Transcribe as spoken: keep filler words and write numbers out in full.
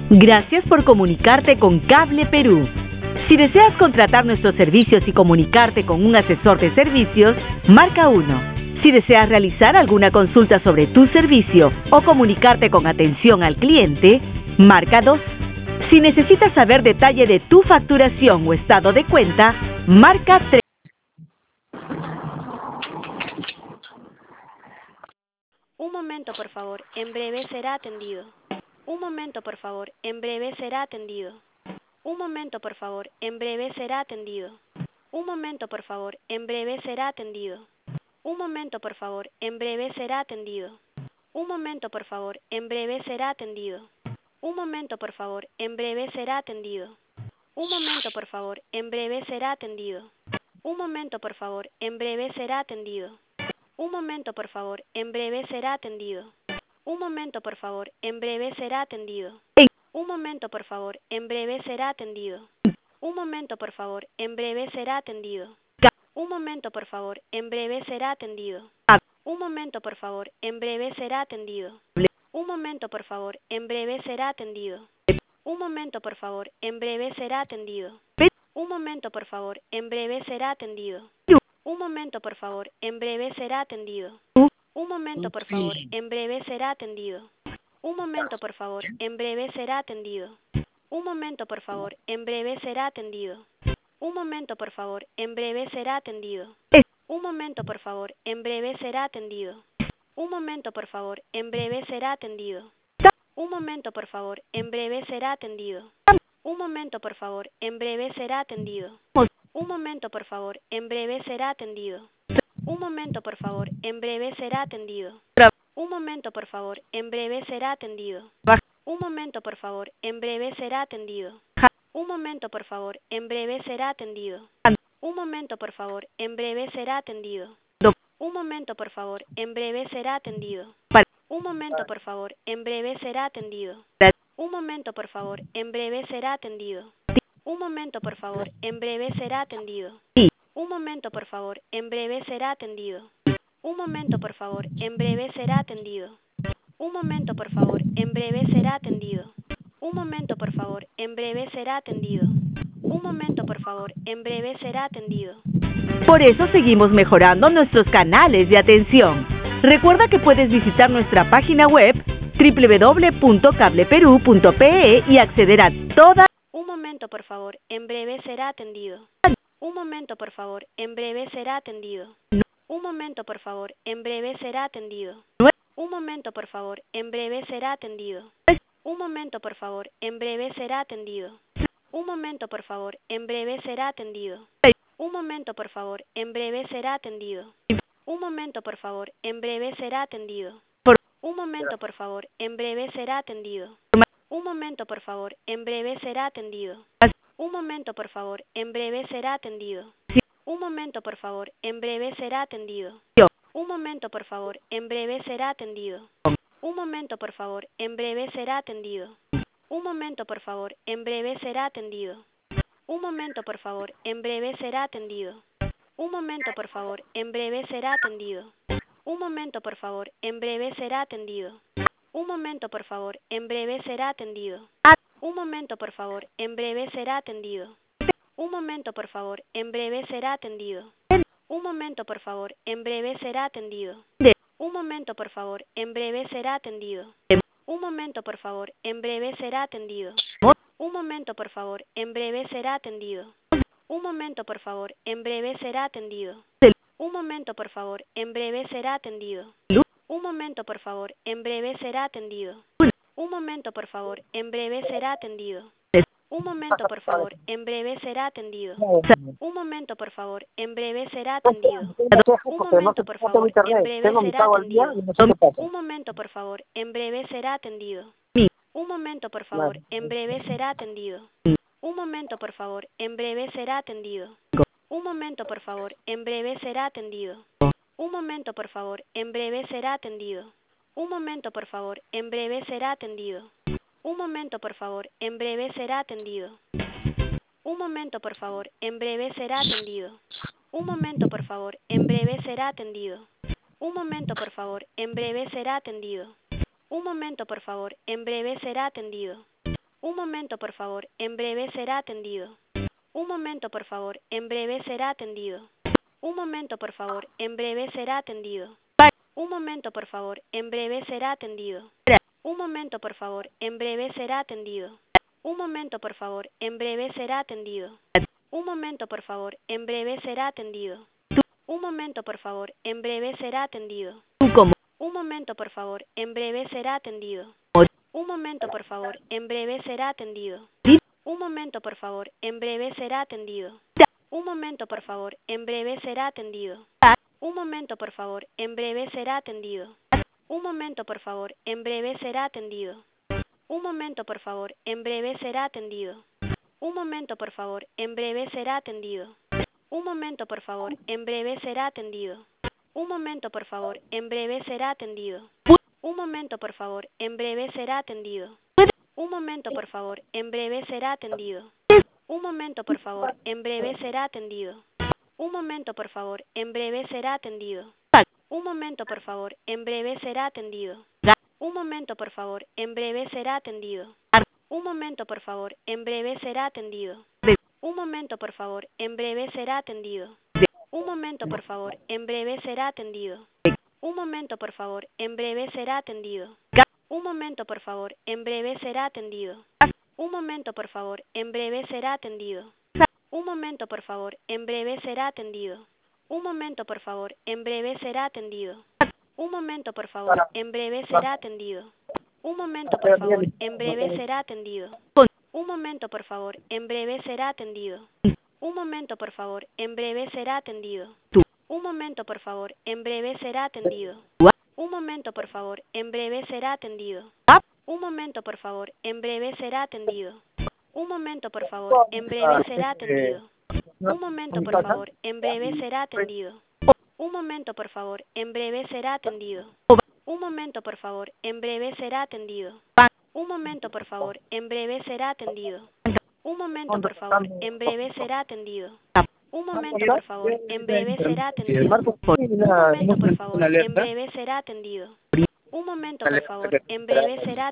Gracias por comunicarte con Cable Perú. Si deseas contratar nuestros servicios y comunicarte con un asesor de servicios, marca uno. Si deseas realizar alguna consulta sobre tu servicio o comunicarte con atención al cliente, marca dos. Si necesitas saber detalle de tu facturación o estado de cuenta, marca tres. Un momento, por favor. En breve será atendido. Un momento, por favor. En breve será atendido. Un momento, por favor. En breve será atendido. Un momento, por favor. En breve será atendido. Un momento, por favor. En breve será atendido. Un momento, por favor. En breve será atendido. Un momento, por favor. En breve será atendido. Un momento, por favor. En breve será atendido. Un momento, por favor. En breve será atendido. Un momento, por favor. En breve será atendido. Un momento, por favor. En breve será atendido. Un momento, por favor. En breve será atendido. Un momento, por favor. En breve será atendido. Un momento, por favor. En breve será atendido. Un momento, por favor. En breve será atendido. Un momento, por favor. En breve será atendido. Un momento, por favor. En breve será atendido. Un momento, por favor. En breve será atendido. Un momento, por favor. En breve será atendido. Un momento, por favor. En breve será atendido. Un momento, por favor. En breve será atendido. Un momento, por favor. En breve será atendido. Un momento, por favor. En breve será atendido. Un momento, por favor. En breve será atendido. Un momento, por favor. En breve será atendido. Un momento, por favor. En breve será atendido. Un momento, por favor. En breve será atendido. Un momento, por favor. En breve será atendido. Un momento, por favor. En breve será atendido. Un momento, por favor. En breve será atendido. Un momento, por favor. En breve será atendido. Un momento, por favor. En breve será atendido. Un momento, por favor. En breve será atendido. Un momento, por favor. En breve será atendido. Un momento, por favor. En breve será atendido. Un momento, por favor. En breve será atendido. Un momento, por favor. En breve será atendido. Un momento, por favor. En breve será atendido. Un momento, por favor. En breve será atendido. Un momento, por favor. En breve será atendido. Un momento, por favor. En breve será atendido. Un momento, por favor. En breve será atendido. Por eso seguimos mejorando nuestros canales de atención. Recuerda que puedes visitar nuestra página web doble u doble u doble u punto cable perú punto pe e y acceder a toda. Un momento, por favor. En breve será atendido. Un momento, por favor. En breve será atendido. Un momento, por favor. En breve será atendido. Un momento, por favor. En breve será atendido. Un momento, por favor. En breve será atendido. Un momento, por favor. En breve será atendido. Un momento, por favor. En breve será atendido. Un momento, por favor. En breve será atendido. Un momento, por favor. En breve será atendido. Un momento, por favor. En breve será atendido. Un momento, por favor. En breve será atendido. Un momento, por favor. En breve será atendido. Un momento, por favor. En breve será atendido. Un momento, por favor. En breve será atendido. Un momento, por favor. En breve será atendido. Un momento, por favor. En breve será atendido. Un momento, por favor. En breve será atendido. Un momento, por favor. En breve será atendido. Un momento, por favor. En breve será atendido. Un momento, por favor. En breve será atendido. Un momento, por favor. En breve será atendido. Un momento, por favor. En breve será atendido. Un momento, por favor. En breve será atendido. Un momento, por favor. En breve será atendido. Un momento, por favor. En breve será atendido. Un momento, por favor. En breve será atendido. Un momento, por favor. En breve será atendido. Un momento, por favor. En breve será atendido. Un momento, por favor. En breve será atendido. Un momento, por favor. En breve será atendido. Un momento, por favor. En breve será atendido. Un momento, por favor. En breve será atendido. Un momento, por favor. En breve será atendido. Un momento, por favor. En breve será atendido. Un momento, por favor. En breve será atendido. Un momento, por favor. En breve será atendido. Un momento, por favor. En breve será atendido. Un momento, por favor. En breve será atendido. Un momento, por favor. En breve será atendido. Un momento, por favor. En breve será atendido. Un momento, por favor. En breve será atendido. Un momento, por favor. En breve será atendido. Un momento, por favor. En breve será atendido. Un momento, por favor, en breve será atendido. Un momento, por favor, en breve será atendido. Un momento, por favor, en breve será atendido. Un momento, por favor, en breve será atendido. Un momento, por favor, en breve será atendido. Un momento, por favor, en breve será atendido. Un momento, por favor, en breve será atendido. Un momento, por favor, en breve será atendido. Tú como Un momento, por favor, en breve será atendido. Un momento, por favor, en breve será atendido. Un momento, por favor, en breve será atendido. Un momento, por favor, en breve será atendido. Un momento, por favor, en breve será atendido. Un momento, por favor, en breve será atendido. Un momento, por favor, en breve será atendido. Un momento, por favor, en breve será atendido. Un momento, por favor, en breve será atendido. Un momento, por favor, en breve será atendido. Un momento, por favor, en breve será atendido. Un momento, por favor, en breve será atendido. Un momento, por favor, en breve será atendido. Un momento, por favor, en breve será atendido. Un momento, por favor, en breve será atendido. Un momento, por favor, en breve será atendido. Un momento, por favor, en breve será atendido. Un momento, por favor, en breve será atendido. Un momento, por favor, en breve será atendido. Un momento, por favor, en breve será atendido. Un momento, por favor, en breve será atendido. Un momento, por favor, en breve será atendido. Un momento, por favor, en breve será atendido. Un momento, por favor, en breve será atendido. Un momento, por favor, en breve será atendido. Un momento, por favor, en breve será atendido. Un momento, por favor, en breve será atendido. Un momento, por favor, en breve será atendido. Un momento, por favor, en breve será atendido. Un momento, por favor, en breve será atendido. Un momento, por favor, en breve será atendido. Un momento, por favor, en breve será atendido. Un momento, por favor, en breve será atendido. Un momento, por favor, en breve será atendido. Un momento, por favor, en breve será atendido. Un momento, por favor, en breve será atendido. Un momento, por favor, en breve será atendido. Un momento, por favor, en breve será atendido. Un momento, por favor, en breve será atendido. Un momento, por favor, en breve será